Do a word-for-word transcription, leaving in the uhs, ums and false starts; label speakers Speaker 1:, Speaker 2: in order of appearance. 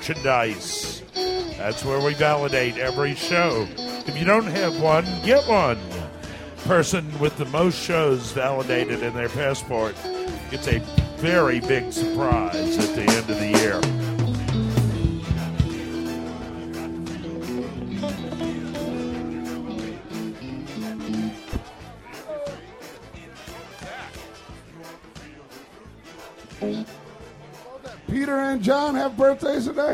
Speaker 1: merchandise. That's where we validate every show. If you don't have one, get one. Person with the most shows validated in their passport gets a very big surprise at the end of the year.
Speaker 2: Peter and John have birthdays today?